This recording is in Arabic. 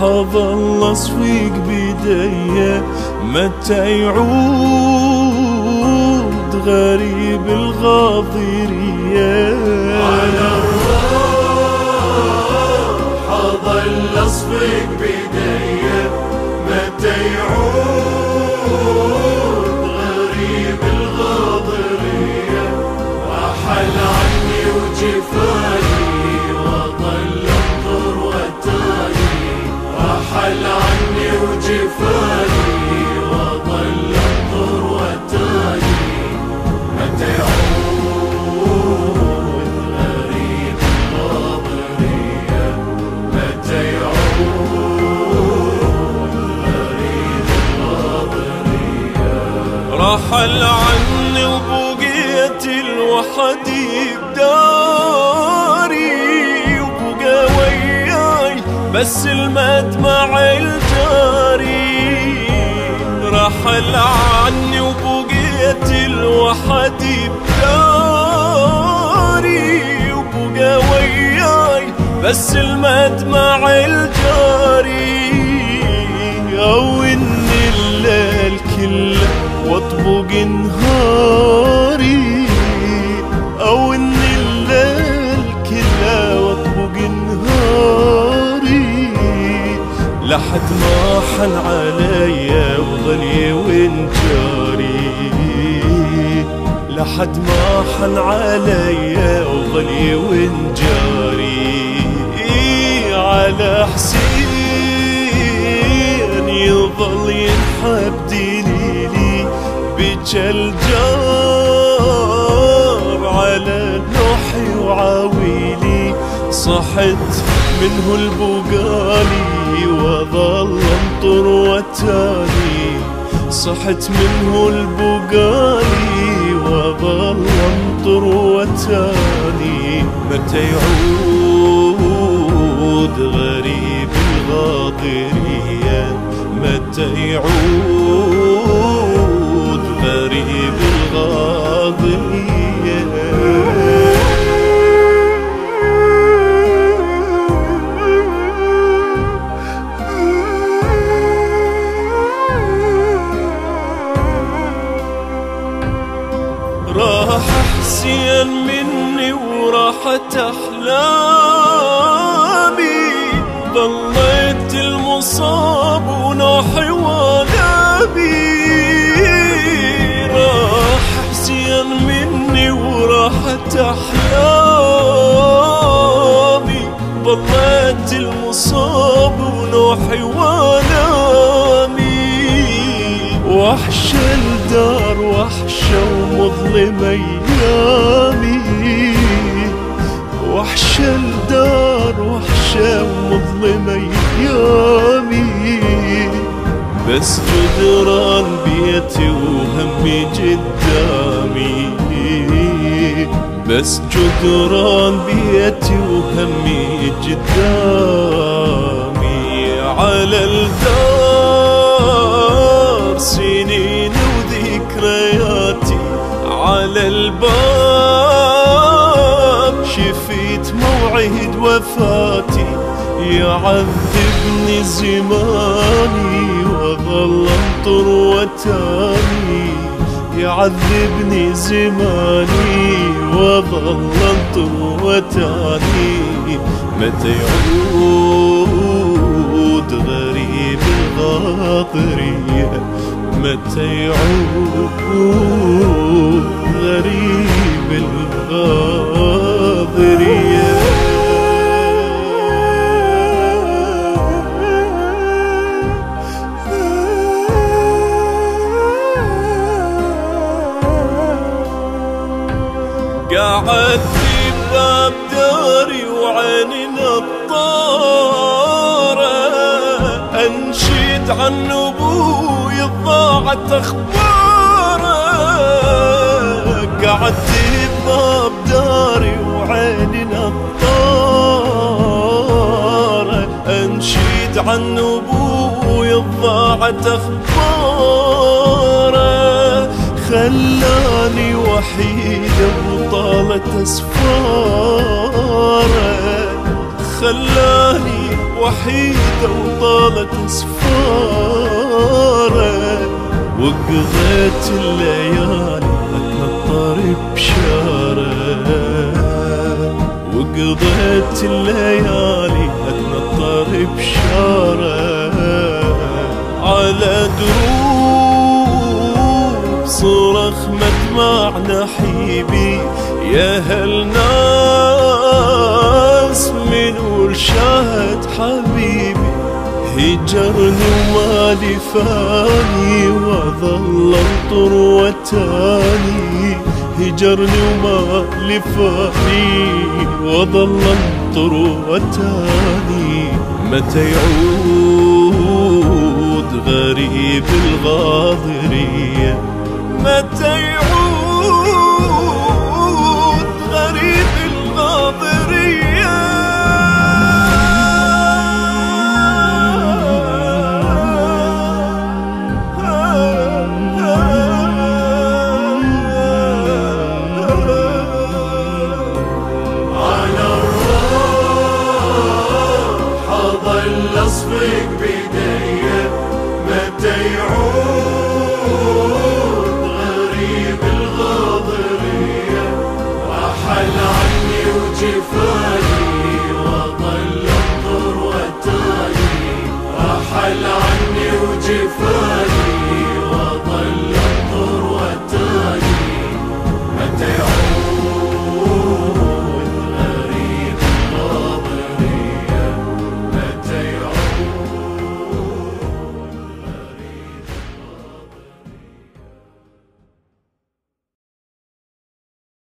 وظل اصفيق بيدي متى يعود غريب الغاضرية. على الروح أظل أصفق بيدي متى يعود غريب الغاضرية. رحل عني وجفاني وظل انظر وتاني. رحل عني وجفاني وظل انظر وتاني. متى يعود غريب الغاضرية. متى يعود غريب الغاضرية. رحل عني وبقيت الوحدي بداري وبقى وياي بس المدمع الجاري. رحل عني وبقيت الوحدي بداري وبقى وياي بس المدمع الجاري. او ان الليل كله واطبق نهاري. او ان الليل كله واطبق نهاري لحد ما حن عليا وظلي وانجاري. لحد ما حن عليا وظلي وانجاري. على حسين يظل ينحب دليلي بجل جار على نوحي وعويلي. صحت منه البقالي وظل انطر وتاني. صحت منه البقالي وظل انطر وتاني. متى يعود غريب الغاضرية. متى يعود غريب الغاضرية. راح حسين مني وراحت أحلامي. ضليت المصاب ونوحي وغابي. راح حسين مني وراحت أحلامي. ضليت المصاب ونوحي ونامي. وحش الدار وحشة ومظلم أيامي. وحش الدار وحشة ومظلم أيامي. بس جدران بيتي وهمي قدامي. بس جدران بيتي وهمي قدامي. على الدار سنين وذكرياتي. على الباب شفيت موعد وفاتي. يعذبني زماني وظل انطر وتاني. يعذبني زماني وظل انطر وتاني. متى يعود غريب الغاضرية. متى يعود غريب الغاضرية. قعدت بباب داري وعيني نطارة. انشد عن ابوي ضاعت اخباره. قعدت بباب داري وعيني نطارة. انشد عن ابوي ضاعت اخباره. خلاني وحيدة وطالت أسفاره. خلاني وحيدة وطالت اسفاره، وقضيت الليالي اتنطر بشاره، وقضيت الليالي اتنطر بشاره، على دروب صرخ مدمع نحيبي يا هالناس منو شاهد حبيبي، هجرني ومالي فاني وظل انطر وتاني، هجرني ومالي فاني وظل انطر وتاني، متى يعود غريب الغاضرية، متى يعود غريب الغاضرية. اصفق بيديا متى يعود غريب الغاضرية، رحل عني وجفاني وظل انظر وتاني، رحل عني وجفاني